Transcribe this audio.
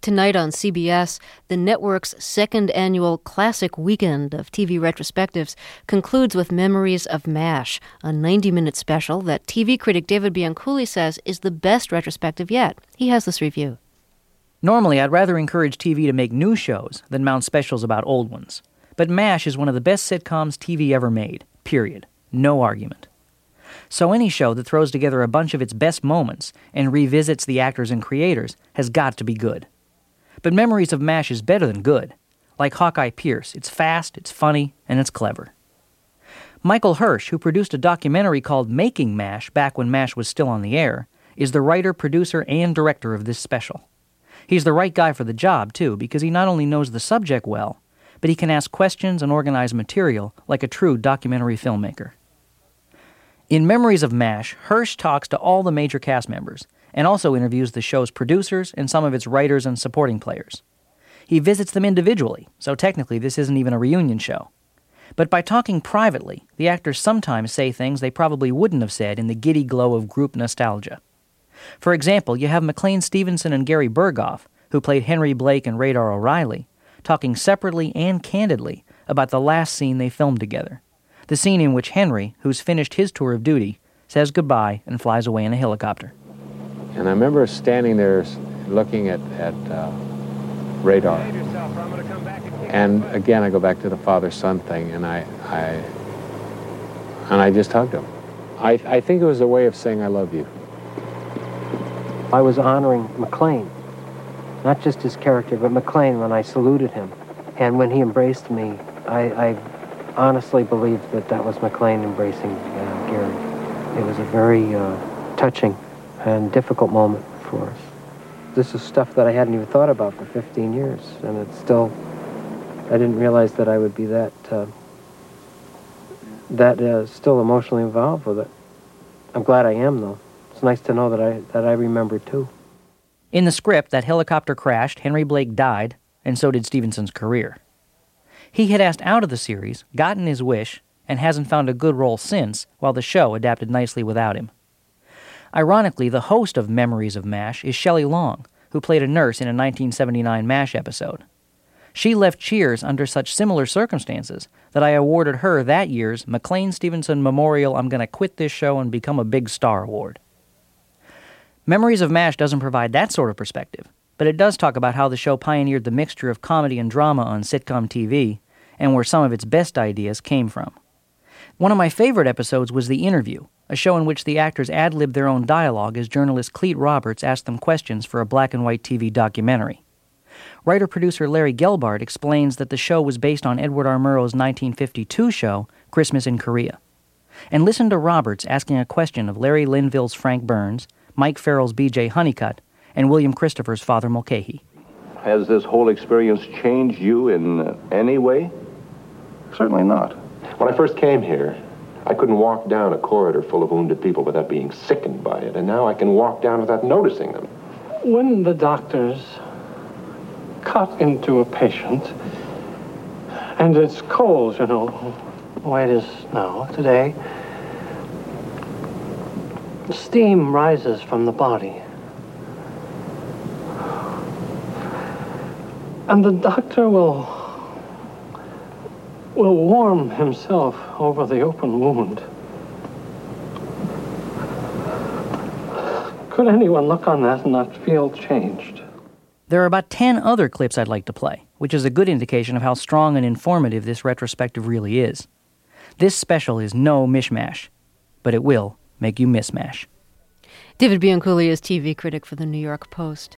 Tonight on CBS, the network's second annual Classic Weekend of TV retrospectives concludes with Memories of MASH, a 90-minute special that TV critic David Bianculli says is the best retrospective yet. He has this review. Normally, I'd rather encourage TV to make new shows than mount specials about old ones. But MASH is one of the best sitcoms TV ever made, period. No argument. So any show that throws together a bunch of its best moments and revisits the actors and creators has got to be good. But Memories of MASH is better than good. Like Hawkeye Pierce, it's fast, it's funny, and it's clever. Michael Hirsch, who produced a documentary called Making MASH back when MASH was still on the air, is the writer, producer, and director of this special. He's the right guy for the job, too, because he not only knows the subject well, but he can ask questions and organize material like a true documentary filmmaker. In Memories of MASH, Hirsch talks to all the major cast members, and also interviews the show's producers and some of its writers and supporting players. He visits them individually, so technically this isn't even a reunion show. But by talking privately, the actors sometimes say things they probably wouldn't have said in the giddy glow of group nostalgia. For example, you have McLean Stevenson and Gary Berghoff, who played Henry Blake and Radar O'Reilly, talking separately and candidly about the last scene they filmed together. The scene in which Henry, who's finished his tour of duty, says goodbye and flies away in a helicopter. And I remember standing there looking at Radar. And again, I go back to the father-son thing, and I just hugged him. I think it was a way of saying I love you. I was honoring McLean, not just his character, but McLean when I saluted him. And when he embraced me, I honestly believed that was McLean embracing Gary. It was a very touching and difficult moment for us. This is stuff that I hadn't even thought about for 15 years, and it's still, I didn't realize that I would be that still emotionally involved with it. I'm glad I am, though. It's nice to know that I remember, too. In the script, that helicopter crashed, Henry Blake died, and so did Stevenson's career. He had asked out of the series, gotten his wish, and hasn't found a good role since, while the show adapted nicely without him. Ironically, the host of Memories of MASH is Shelley Long, who played a nurse in a 1979 MASH episode. She left Cheers under such similar circumstances that I awarded her that year's McLean Stevenson Memorial I'm Gonna Quit This Show and Become a Big Star award. Memories of MASH doesn't provide that sort of perspective, but it does talk about how the show pioneered the mixture of comedy and drama on sitcom TV, and where some of its best ideas came from. One of my favorite episodes was The Interview, a show in which the actors ad-libbed their own dialogue as journalist Clete Roberts asked them questions for a black-and-white TV documentary. Writer-producer Larry Gelbart explains that the show was based on Edward R. Murrow's 1952 show, Christmas in Korea. And listen to Roberts asking a question of Larry Linville's Frank Burns, Mike Farrell's B.J. Honeycutt, and William Christopher's Father Mulcahy. Has this whole experience changed you in any way? Certainly not. When I first came here, I couldn't walk down a corridor full of wounded people without being sickened by it, and now I can walk down without noticing them. When the doctors cut into a patient, and it's cold, the way it is now, today, steam rises from the body. And the doctor will warm himself over the open wound. Could anyone look on that and not feel changed? There are about 10 other clips I'd like to play, which is a good indication of how strong and informative this retrospective really is. This special is no mishmash, but it will make you miss MASH. David Bianculli is TV critic for The New York Post.